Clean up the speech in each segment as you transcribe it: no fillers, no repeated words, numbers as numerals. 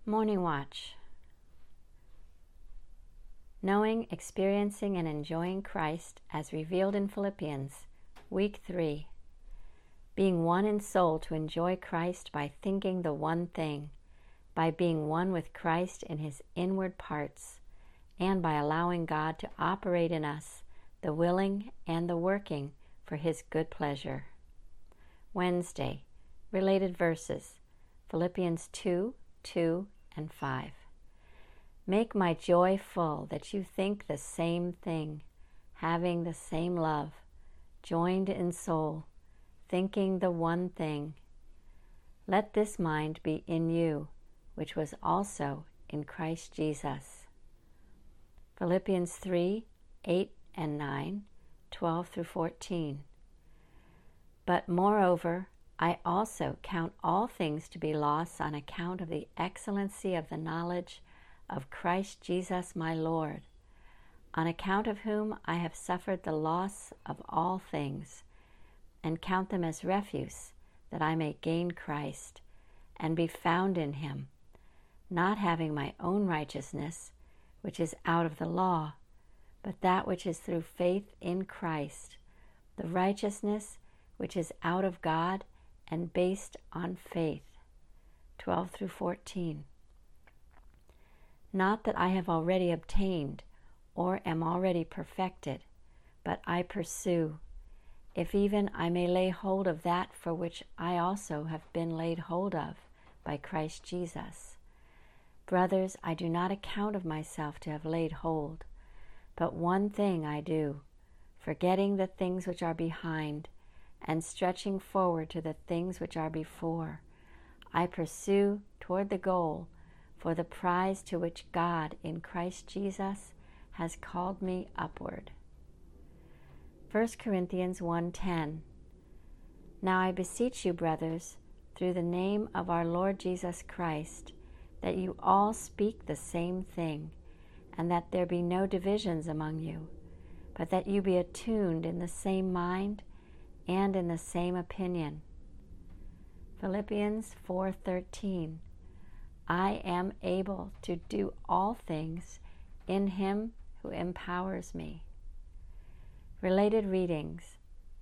Morning Watch. Knowing, experiencing, and enjoying Christ as revealed in Philippians, Week 3. Being one in soul to enjoy Christ by thinking the one thing, by being one with Christ in His inward parts, and by allowing God to operate in us the willing and the working for His good pleasure. Wednesday. Related verses, Philippians 2:2 and 5. Make my joy full that you think the same thing, having the same love, joined in soul, thinking the one thing. Let this mind be in you, which was also in Christ Jesus. Philippians 3:8 and 9, 12 through 14. But moreover, I also count all things to be loss on account of the excellency of the knowledge of Christ Jesus my Lord, on account of whom I have suffered the loss of all things, and count them as refuse, that I may gain Christ, and be found in Him, not having my own righteousness, which is out of the law, but that which is through faith in Christ, the righteousness which is out of God, and based on faith. 12 through 14. Not that I have already obtained, or am already perfected, but I pursue, if even I may lay hold of that for which I also have been laid hold of by Christ Jesus. Brothers, I do not account of myself to have laid hold, but one thing I do, forgetting the things which are behind, and stretching forward to the things which are before, I pursue toward the goal for the prize to which God in Christ Jesus has called me upward. 1 Corinthians 1:10. Now I beseech you, brothers, through the name of our Lord Jesus Christ, that you all speak the same thing, and that there be no divisions among you, but that you be attuned in the same mind and in the same opinion. Philippians 4:13. I am able to do all things in Him who empowers me. Related readings.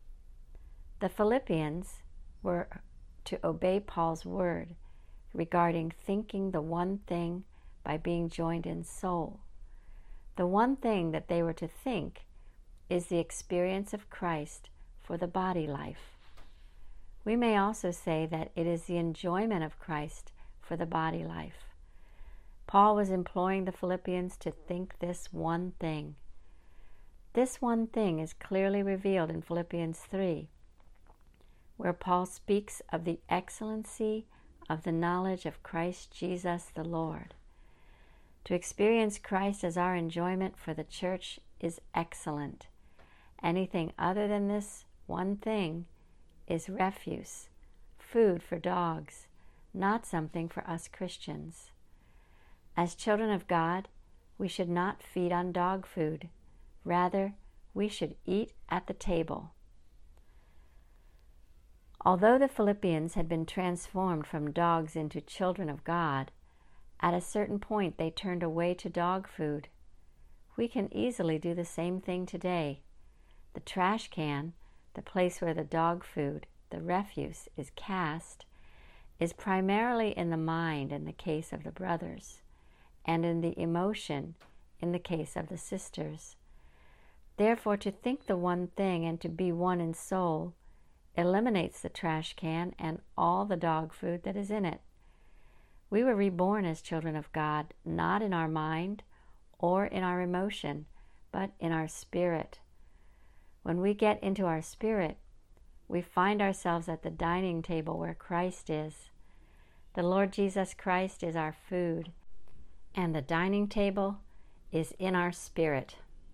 The Philippians were to obey Paul's word regarding thinking the one thing by being joined in soul. The one thing that they were to think is the experience of Christ for the body life. We may also say that it is the enjoyment of Christ for the body life. Paul was imploring the Philippians to think this one thing. This one thing is clearly revealed in Philippians 3, where Paul speaks of the excellency of the knowledge of Christ Jesus the Lord. To experience Christ as our enjoyment for the church is excellent. Anything other than this one thing is refuse, food for dogs, not something for us Christians. As children of God, we should not feed on dog food. Rather, we should eat at the table. Although the Philippians had been transformed from dogs into children of God, at a certain point they turned away to dog food. We can easily do the same thing today. The trash can, the place where the dog food, the refuse, is cast, is primarily in the mind in the case of the brothers, and in the emotion in the case of the sisters. Therefore, to think the one thing and to be one in soul eliminates the trash can and all the dog food that is in it. We were reborn as children of God, not in our mind or in our emotion, but in our spirit. When we get into our spirit, we find ourselves at the dining table where Christ is. The Lord Jesus Christ is our food, and the dining table is in our spirit.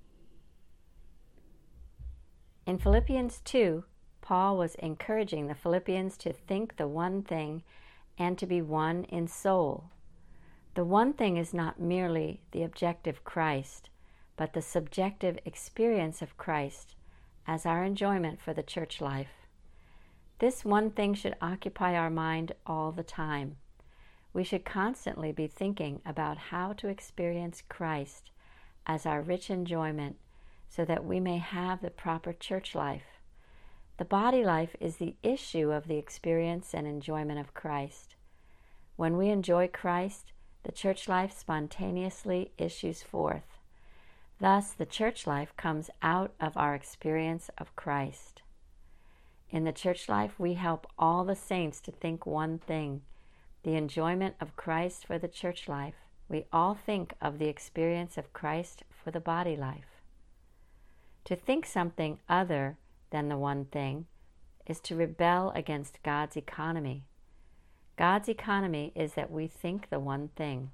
In Philippians 2, Paul was encouraging the Philippians to think the one thing and to be one in soul. The one thing is not merely the objective Christ, but the subjective experience of Christ as our enjoyment for the church life. This one thing should occupy our mind all the time. We should constantly be thinking about how to experience Christ as our rich enjoyment so that we may have the proper church life. The body life is the issue of the experience and enjoyment of Christ. When we enjoy Christ, the church life spontaneously issues forth. Thus, the church life comes out of our experience of Christ. In the church life, we help all the saints to think one thing, the enjoyment of Christ for the church life. We all think of the experience of Christ for the body life. To think something other than the one thing is to rebel against God's economy. God's economy is that we think the one thing.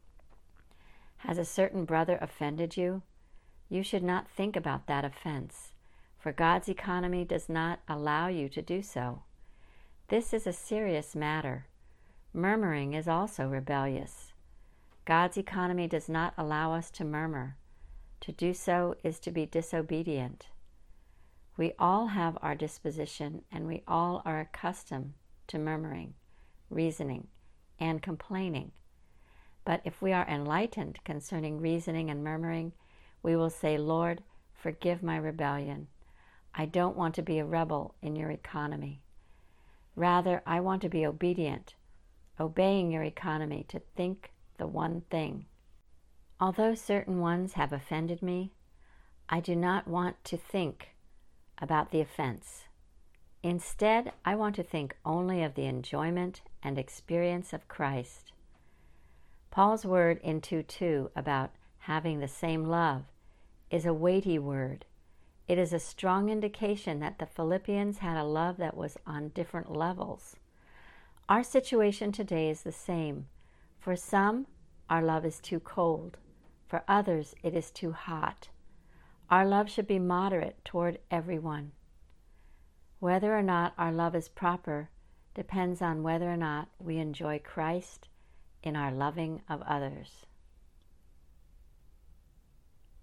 Has a certain brother offended you? You should not think about that offense, for God's economy does not allow you to do so. This is a serious matter. Murmuring is also rebellious. God's economy does not allow us to murmur. To do so is to be disobedient. We all have our disposition, and we all are accustomed to murmuring, reasoning, and complaining. But if we are enlightened concerning reasoning and murmuring, we will say, Lord, forgive my rebellion. I don't want to be a rebel in your economy. Rather, I want to be obedient, obeying your economy to think the one thing. Although certain ones have offended me, I do not want to think about the offense. Instead, I want to think only of the enjoyment and experience of Christ. Paul's word in 2:2 about having the same love is a weighty word. It is a strong indication that the Philippians had a love that was on different levels. Our situation today is the same. For some, our love is too cold. For others, it is too hot. Our love should be moderate toward everyone. Whether or not our love is proper depends on whether or not we enjoy Christ in our loving of others.